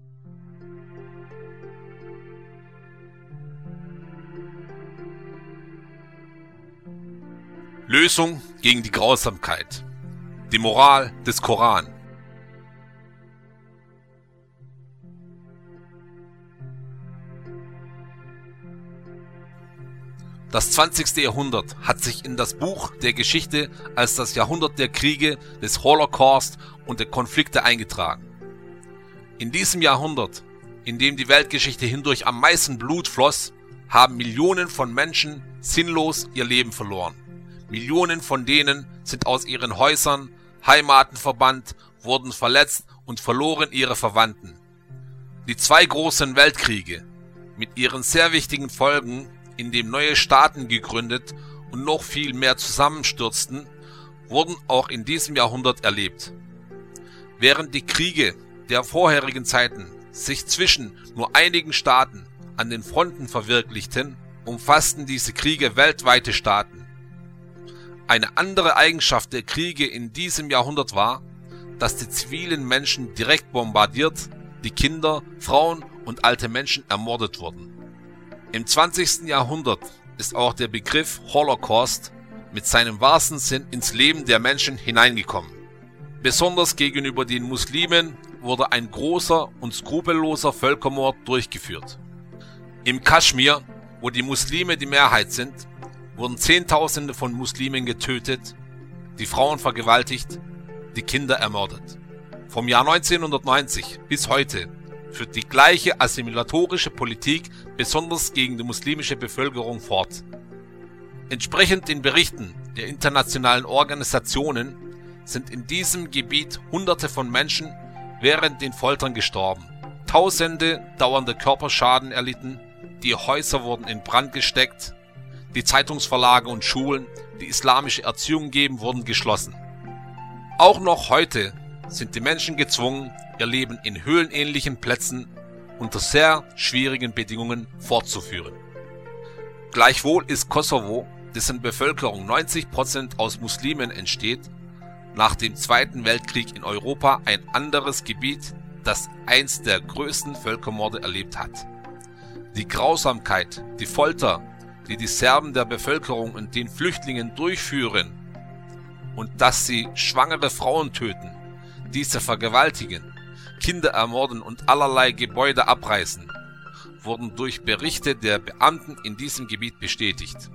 Lösung gegen die Grausamkeit. Die Moral des Koran. Das 20. Jahrhundert hat sich in das Buch der Geschichte als das Jahrhundert der Kriege, des Holocaust und der Konflikte eingetragen. In diesem Jahrhundert, in dem die Weltgeschichte hindurch am meisten Blut floss, haben Millionen von Menschen sinnlos ihr Leben verloren. Millionen von denen sind aus ihren Häusern, Heimaten verbannt, wurden verletzt und verloren ihre Verwandten. Die zwei großen Weltkriege mit ihren sehr wichtigen Folgen, in dem neue Staaten gegründet und noch viel mehr zusammenstürzten, wurden auch in diesem Jahrhundert erlebt. Während die Kriege der vorherigen Zeiten sich zwischen nur einigen Staaten an den Fronten verwirklichten, umfassten diese Kriege weltweite Staaten. Eine andere Eigenschaft der Kriege in diesem Jahrhundert war, dass die zivilen Menschen direkt bombardiert, die Kinder, Frauen und alte Menschen ermordet wurden. Im 20. Jahrhundert ist auch der Begriff Holocaust mit seinem wahrsten Sinn ins Leben der Menschen hineingekommen. Besonders gegenüber den Muslimen wurde ein großer und skrupelloser Völkermord durchgeführt. Im Kaschmir, wo die Muslime die Mehrheit sind, wurden Zehntausende von Muslimen getötet, die Frauen vergewaltigt, die Kinder ermordet. Vom Jahr 1990 bis heute führt die gleiche assimilatorische Politik besonders gegen die muslimische Bevölkerung fort. Entsprechend den Berichten der internationalen Organisationen sind in diesem Gebiet Hunderte von Menschen während den Foltern gestorben. Tausende dauernde Körperschaden erlitten, die Häuser wurden in Brand gesteckt, die Zeitungsverlage und Schulen, die islamische Erziehung geben, wurden geschlossen. Auch noch heute sind die Menschen gezwungen, ihr Leben in höhlenähnlichen Plätzen unter sehr schwierigen Bedingungen fortzuführen. Gleichwohl ist Kosovo, dessen Bevölkerung 90% aus Muslimen entsteht, nach dem Zweiten Weltkrieg in Europa ein anderes Gebiet, das eins der größten Völkermorde erlebt hat. Die Grausamkeit, die Folter, die die Serben der Bevölkerung und den Flüchtlingen durchführen und dass sie schwangere Frauen töten, diese vergewaltigen, Kinder ermorden und allerlei Gebäude abreißen, wurden durch Berichte der Beamten in diesem Gebiet bestätigt.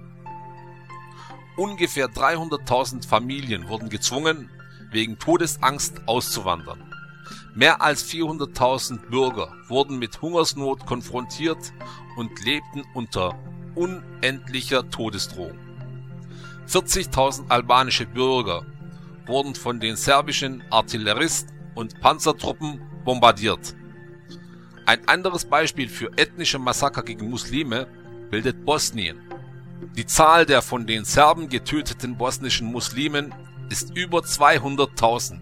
Ungefähr 300.000 Familien wurden gezwungen, wegen Todesangst auszuwandern. Mehr als 400.000 Bürger wurden mit Hungersnot konfrontiert und lebten unter unendlicher Todesdrohung. 40.000 albanische Bürger wurden von den serbischen Artilleristen und Panzertruppen bombardiert. Ein anderes Beispiel für ethnische Massaker gegen Muslime bildet Bosnien. Die Zahl der von den Serben getöteten bosnischen Muslimen ist über 200.000.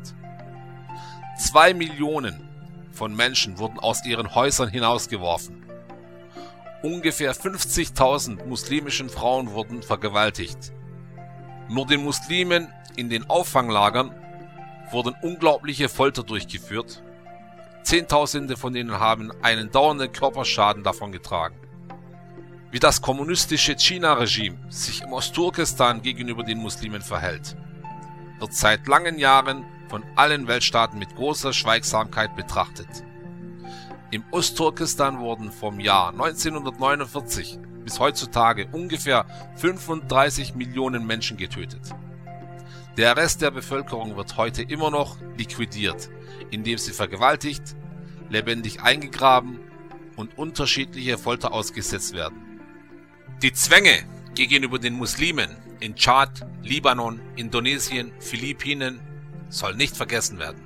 2 Millionen von Menschen wurden aus ihren Häusern hinausgeworfen. Ungefähr 50.000 muslimischen Frauen wurden vergewaltigt. Nur den Muslimen in den Auffanglagern wurden unglaubliche Folter durchgeführt. Zehntausende von ihnen haben einen dauernden Körperschaden davongetragen. Wie das kommunistische China-Regime sich im Ostturkestan gegenüber den Muslimen verhält, wird seit langen Jahren von allen Weltstaaten mit großer Schweigsamkeit betrachtet. Im Ostturkestan wurden vom Jahr 1949 bis heutzutage ungefähr 35 Millionen Menschen getötet. Der Rest der Bevölkerung wird heute immer noch liquidiert, indem sie vergewaltigt, lebendig eingegraben und unterschiedliche Folter ausgesetzt werden. Die Zwänge gegenüber den Muslimen in Tschad, Libanon, Indonesien, Philippinen soll nicht vergessen werden.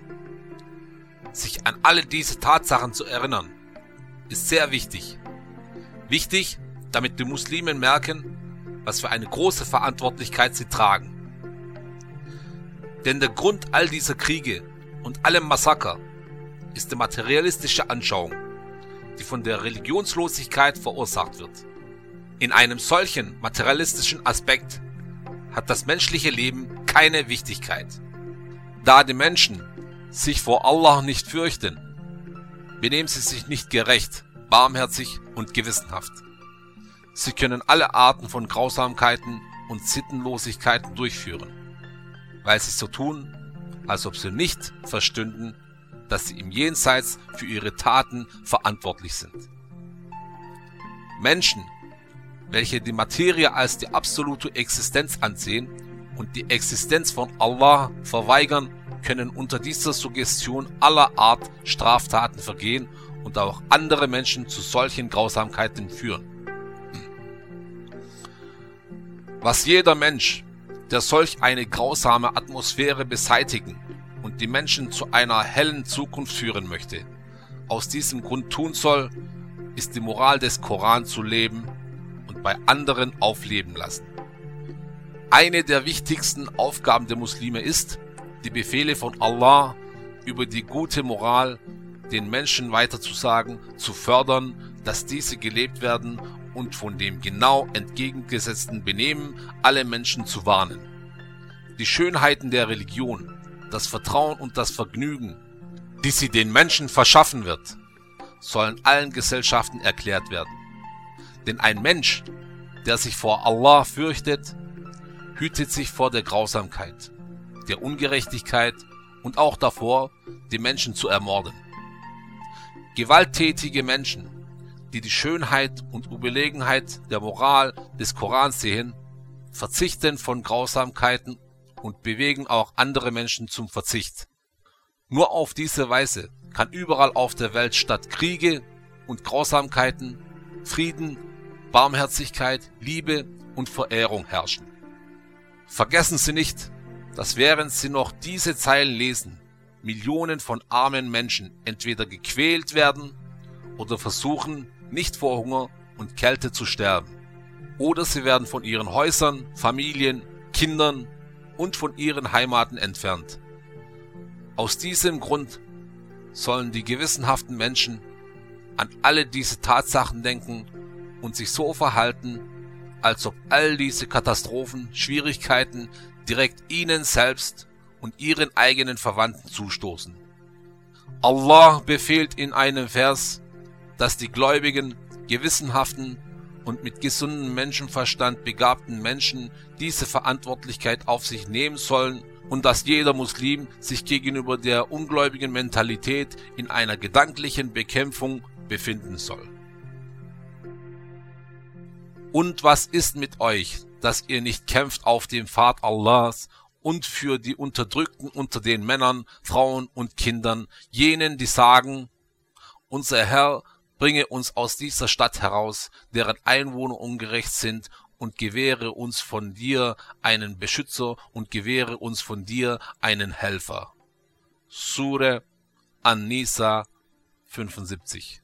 Sich an alle diese Tatsachen zu erinnern, ist sehr wichtig. Wichtig, damit die Muslimen merken, was für eine große Verantwortlichkeit sie tragen. Denn der Grund all dieser Kriege und allem Massaker ist die materialistische Anschauung, die von der Religionslosigkeit verursacht wird. In einem solchen materialistischen Aspekt hat das menschliche Leben keine Wichtigkeit. Da die Menschen sich vor Allah nicht fürchten, benehmen sie sich nicht gerecht, barmherzig und gewissenhaft. Sie können alle Arten von Grausamkeiten und Sittenlosigkeiten durchführen, weil sie so tun, als ob sie nicht verstünden, dass sie im Jenseits für ihre Taten verantwortlich sind. Menschen, welche die Materie als die absolute Existenz ansehen und die Existenz von Allah verweigern, können unter dieser Suggestion aller Art Straftaten vergehen und auch andere Menschen zu solchen Grausamkeiten führen. Was jeder Mensch, der solch eine grausame Atmosphäre beseitigen und die Menschen zu einer hellen Zukunft führen möchte, aus diesem Grund tun soll, ist die Moral des Koran zu leben und bei anderen aufleben lassen. Eine der wichtigsten Aufgaben der Muslime ist, die Befehle von Allah über die gute Moral den Menschen weiterzusagen, zu fördern, dass diese gelebt werden und von dem genau entgegengesetzten Benehmen alle Menschen zu warnen. Die Schönheiten der Religion, das Vertrauen und das Vergnügen, die sie den Menschen verschaffen wird, sollen allen Gesellschaften erklärt werden. Denn ein Mensch, der sich vor Allah fürchtet, hütet sich vor der Grausamkeit, der Ungerechtigkeit und auch davor, die Menschen zu ermorden. Gewalttätige Menschen, die die Schönheit und Überlegenheit der Moral des Korans sehen, verzichten von Grausamkeiten und bewegen auch andere Menschen zum Verzicht. Nur auf diese Weise kann überall auf der Welt statt Kriege und Grausamkeiten Frieden, Barmherzigkeit, Liebe und Verehrung herrschen. Vergessen Sie nicht, dass während Sie noch diese Zeilen lesen, Millionen von armen Menschen entweder gequält werden oder versuchen, nicht vor Hunger und Kälte zu sterben. Oder sie werden von ihren Häusern, Familien, Kindern und von ihren Heimaten entfernt. Aus diesem Grund sollen die gewissenhaften Menschen an alle diese Tatsachen denken und sich so verhalten, als ob all diese Katastrophen, Schwierigkeiten direkt ihnen selbst und ihren eigenen Verwandten zustoßen. Allah befehlt in einem Vers, dass die gläubigen, gewissenhaften und mit gesundem Menschenverstand begabten Menschen diese Verantwortlichkeit auf sich nehmen sollen und dass jeder Muslim sich gegenüber der ungläubigen Mentalität in einer gedanklichen Bekämpfung befinden soll. Und was ist mit euch, dass ihr nicht kämpft auf dem Pfad Allahs und für die Unterdrückten unter den Männern, Frauen und Kindern, jenen, die sagen, unser Herr bringe uns aus dieser Stadt heraus, deren Einwohner ungerecht sind, und gewähre uns von dir einen Beschützer und gewähre uns von dir einen Helfer. Sure An-Nisa 75.